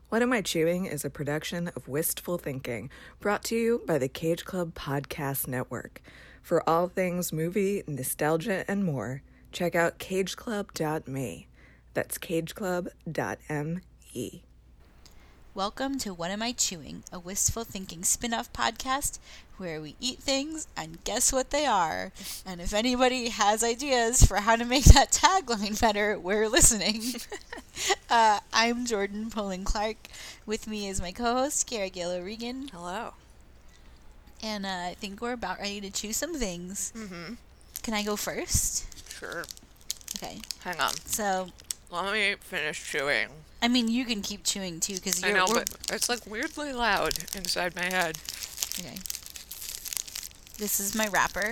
What Am I Chewing is a production of Wistful Thinking, brought to you by the Cage Club Podcast Network. For all things movie, nostalgia, and more, check out cageclub.me. That's cageclub.me. Welcome to What Am I Chewing, a Wistful Thinking spin-off podcast where we eat things and guess what they are. And if anybody has ideas for how to make that tagline better, we're listening. I'm Jordan Poland Clark. With me is my co-host, Kara Galo Regan. Hello. And I think we're about ready to chew some things. Mm-hmm. Can I go first? Sure. Okay. Hang on. So, Let me finish chewing. I mean, you can keep chewing too, because I know, but it's like weirdly loud inside my head. Okay. This is my wrapper.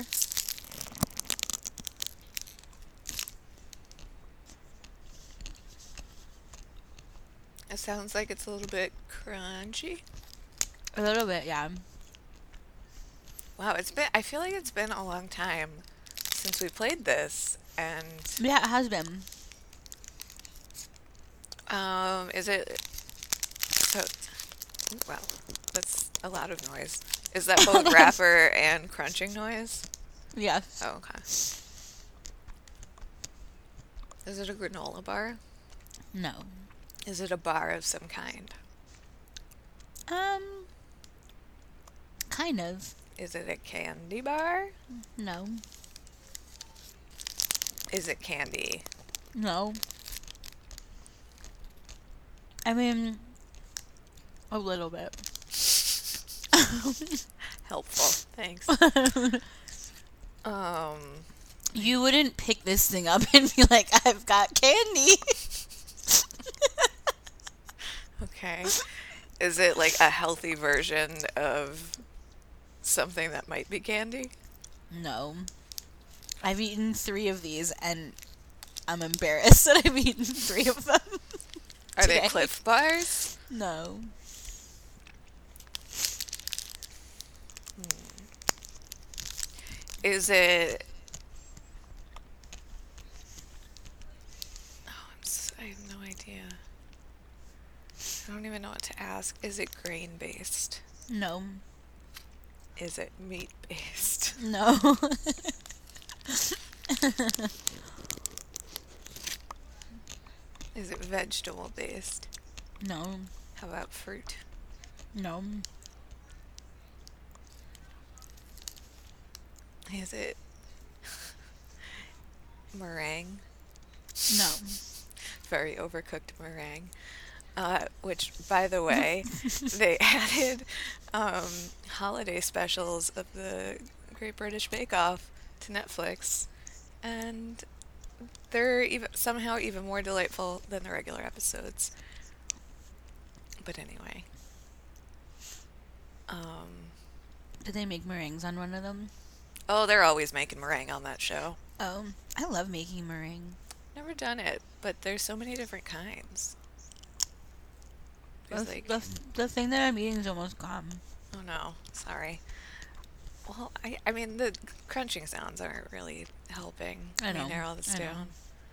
It sounds like it's a little bit crunchy. A little bit, yeah. Wow, I feel like it's been a long time since we played this, and Yeah, it has been. is it, so, wow, that's a lot of noise. Is that both wrapper and crunching noise? Yes. Oh, okay. Is it a granola bar? No. Is it a bar of some kind? Kind of. Is it a candy bar? No. Is it candy? No. I mean, a little bit. Helpful, thanks. You wouldn't pick this thing up and be like, I've got candy. Okay. Is it like a healthy version of something that might be candy? No. I've eaten 3 of these, and I'm embarrassed that I've eaten 3 of them. Are they today. Cliff Bars? No. Is it... Oh, I have no idea. I don't even know what to ask. Is it grain-based? No. Is it meat-based? No. Is it vegetable-based? No. How about fruit? No. Is it meringue? No. Very overcooked meringue. Which, by the way, they added holiday specials of the Great British Bake Off to Netflix, and they're somehow even more delightful than the regular episodes. But anyway. Did they make meringues on one of them? Oh, they're always making meringue on that show. Oh, I love making meringue. Never done it, but there's so many different kinds. There's like... The thing that I'm eating is almost gone. Oh no, sorry. Well, I mean, the crunching sounds aren't really helping I know. me narrow this down.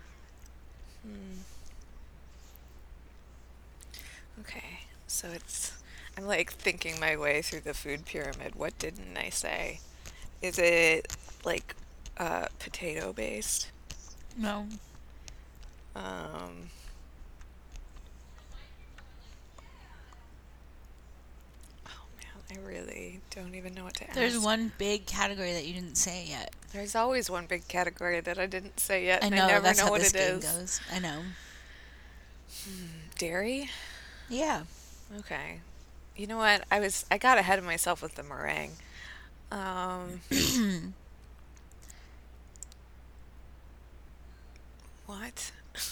Okay, so I'm like thinking my way through the food pyramid. What didn't I say? Is it like potato based? No. Oh man, I really don't even know what to ask. There's one big category that you didn't say yet. There's always one big category that I didn't say yet, and I know, I never that's know how what this it game is. goes. I know. Dairy? Yeah. Okay. You know what? I got ahead of myself with the meringue. What?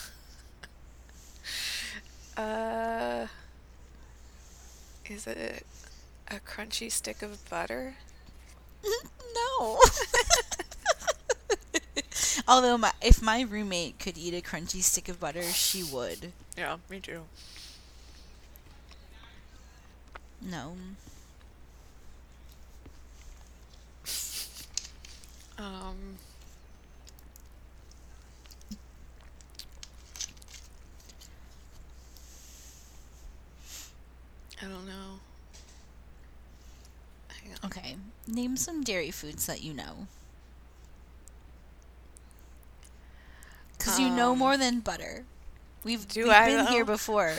Is it a crunchy stick of butter? No. Although if my roommate could eat a crunchy stick of butter, she would. Yeah, me too. No. I don't know. Hang on. Okay. Name some dairy foods that you know. Because you know more than butter. We've I been here though? before.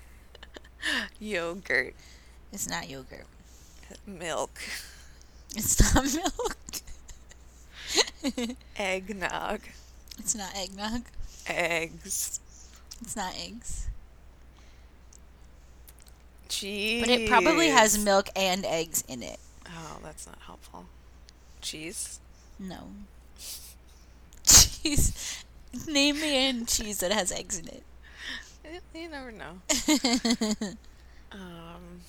Yogurt, It's not yogurt. milk, It's not milk. eggnog, It's not eggnog. eggs, It's not eggs. cheese. But it probably has milk and eggs in it. Oh, that's not helpful. Cheese? No. Cheese. Name me a cheese that has eggs in it. You never know. Um,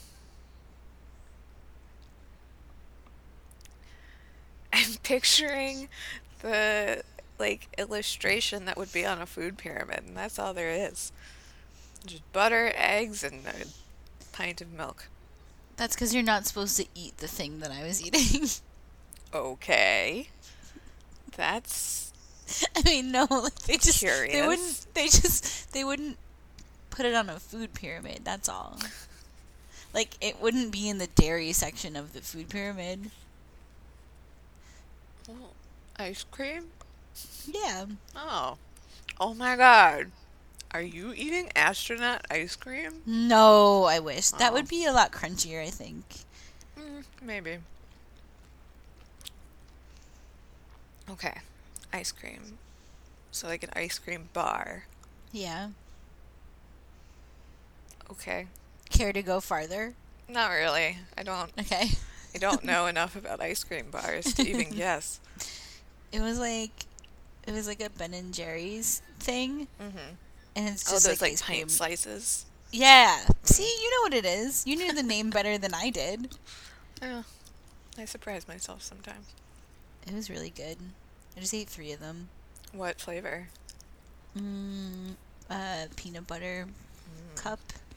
I'm picturing the illustration that would be on a food pyramid, and that's all there is. Just butter, eggs, and a pint of milk. That's because you're not supposed to eat the thing that I was eating. Okay. That's I mean, no, like curious. they wouldn't put it on a food pyramid. That's all. Like, it wouldn't be in the dairy section of the food pyramid. Oh, ice cream? Yeah. Oh. Oh my god. Are you eating astronaut ice cream? No, I wish. That Oh. would be a lot crunchier, I think. Maybe. Okay. Ice cream. So like an ice cream bar. Yeah. Okay. Care to go farther? Not really. I Okay. don't know enough about ice cream bars to even guess. It was like a Ben and Jerry's thing, Mm-hmm. and it's Oh, just those like ice cream. pint slices. Yeah. See, you know what it is. You knew the name better than I did. Yeah. I surprise myself sometimes. It was really good. I just ate 3 of them. What flavor? Peanut butter cup.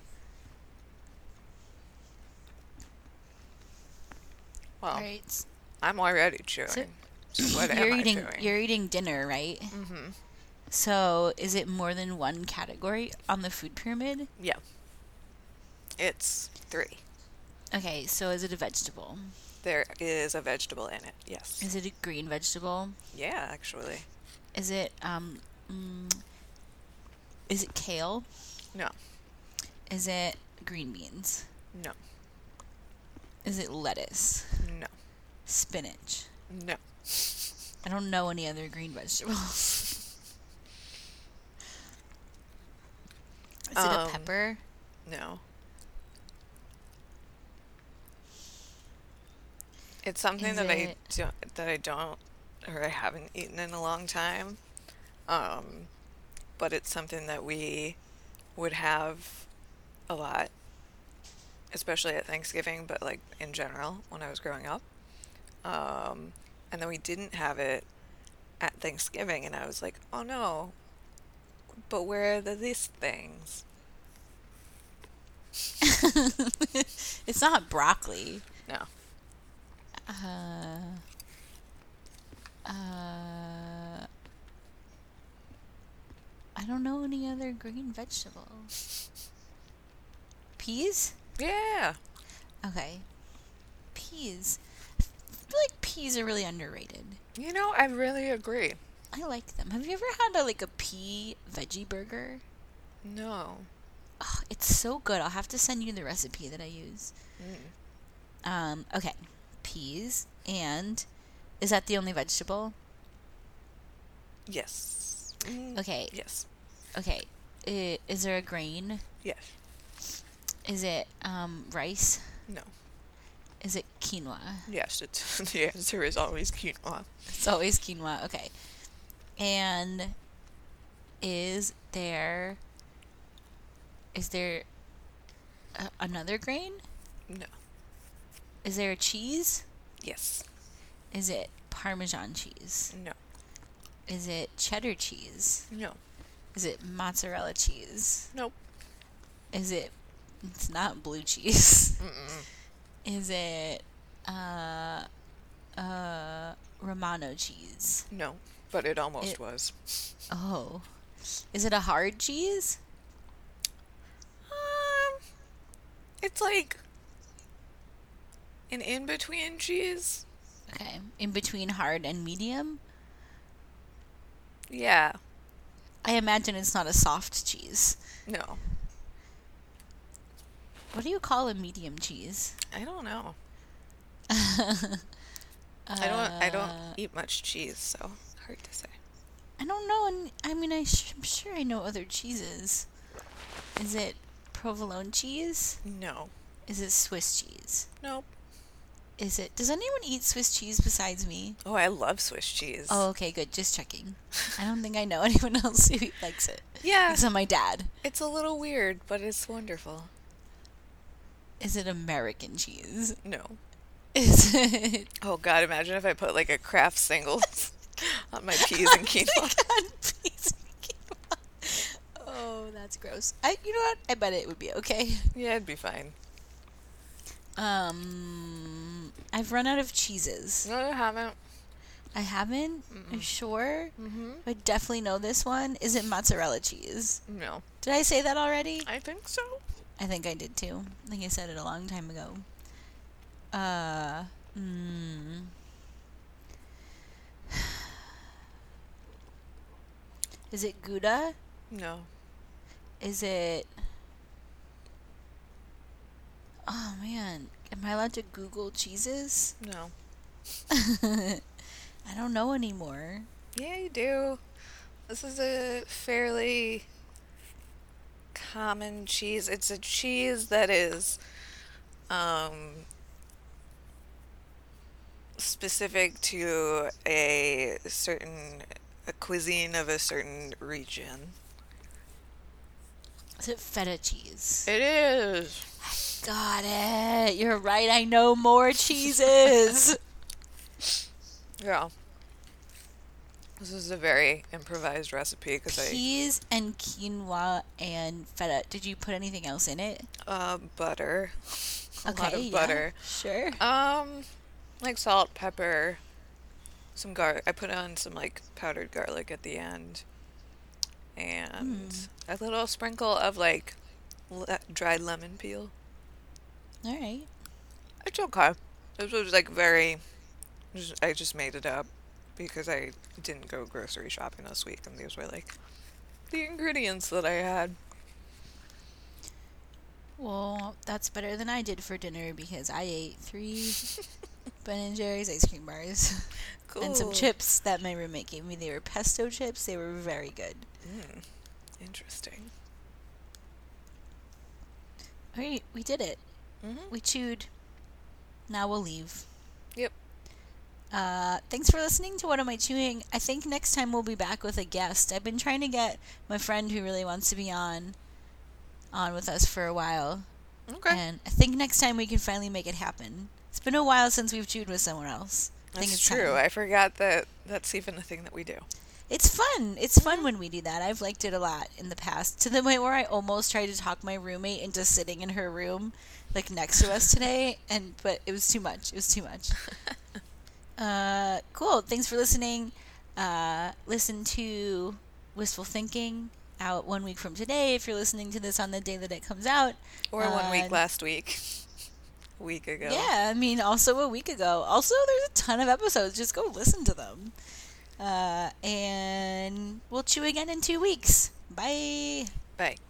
Well, Right. I'm already chewing. So what am I chewing? You're eating dinner, right? Mm-hmm. So, is it more than one category on the food pyramid? Yeah. It's 3. Okay, so is it a vegetable? There is a vegetable in it. Yes. Is it a green vegetable? Yeah, actually. Is it is it kale? No. Is it green beans? No. Is it lettuce? No. Spinach? No. I don't know any other green vegetables. Is it a pepper? No. It's something Is that it- I don't or I haven't eaten in a long time. But it's something that we would have a lot, especially at Thanksgiving, but like in general when I was growing up. And then we didn't have it at Thanksgiving, and I was like, oh no, but where are these things? It's not broccoli. No. I don't know any other green vegetables. Peas? Yeah. Okay. Peas. I feel like peas are really underrated. You know, I really agree. I like them. Have you ever had a pea veggie burger? No. Oh, it's so good. I'll have to send you the recipe that I use. Okay. Peas. And is that the only vegetable? Yes. Okay. Yes. Okay. Is there a grain? Yes. Is it rice? No. Is it quinoa? Yes, it's the answer is always quinoa. It's always quinoa. Okay. And is there another grain? No. Is there a cheese? Yes. Is it Parmesan cheese? No. Is it cheddar cheese? No. Is it mozzarella cheese? Nope. It's not blue cheese. Mm-mm. Is it Romano cheese? No, but it almost was. Oh. Is it a hard cheese? Um, It's like an in-between cheese. Okay. In between hard and medium? Yeah. I imagine it's not a soft cheese. No. What do you call a medium cheese? I don't know. uh, I don't eat much cheese, so hard to say. I don't know. I mean, I'm sure I know other cheeses. Is it provolone cheese? No. Is it Swiss cheese? Nope. Is it? Does anyone eat Swiss cheese besides me? Oh, I love Swiss cheese. Oh, okay, good. Just checking. I don't think I know anyone else who likes it. Yeah. Except my dad. It's a little weird, but it's wonderful. Is it American cheese? No. Is it? Oh God, imagine if I put like a Kraft Singles on my peas and quinoa. Oh my God, peas and quinoa. Oh, that's gross. You know what? I bet it would be okay. Yeah, it'd be fine. I've run out of cheeses. No, I haven't. I haven't? Mm-mm. Are you sure? Mm-hmm. I definitely know this one. Is it mozzarella cheese? No. Did I say that already? I think so. I think I did too. I think I said it a long time ago. Is it Gouda? No. Is it... Oh, man. Am I allowed to Google cheeses? No. I don't know anymore. Yeah, you do. This is a fairly common cheese. It's a cheese that is specific to a cuisine of a certain region. Is it feta cheese? It is. Got it. You're right. I know more cheeses. Yeah. This is a very improvised recipe because Peas and quinoa and feta. Did you put anything else in it? butter. A lot Okay, of butter. Sure. Like salt, pepper, some garlic. I put on some like powdered garlic at the end, and a little sprinkle of like dried lemon peel. All right. It's okay. This was like I just made it up because I didn't go grocery shopping this week, and these were like the ingredients that I had. Well, that's better than I did for dinner because I ate 3 Ben & Jerry's ice cream bars. Cool. And some chips that my roommate gave me. They were pesto chips. They were very good. Interesting. All right, we did it. Mm-hmm. We chewed. Now we'll leave. Yep. Thanks for listening to What Am I Chewing? I think next time we'll be back with a guest. I've been trying to get my friend who really wants to be on with us for a while. Okay. And I think next time we can finally make it happen. It's been a while since we've chewed with someone else. I think That's it's true. time. I forgot that that's even a thing that we do. It's fun. It's fun when we do that. I've liked it a lot in the past, to the point where I almost tried to talk my roommate into sitting in her room, like next to us today, but it was too much. It was too much. Cool. Thanks for listening. Listen to Wistful Thinking out 1 week from today if you're listening to this on the day that it comes out. Or 1 week last week. A week ago. Yeah, I mean, also a week ago. Also, there's a ton of episodes. Just go listen to them. And we'll chew again in 2 weeks. Bye. Bye.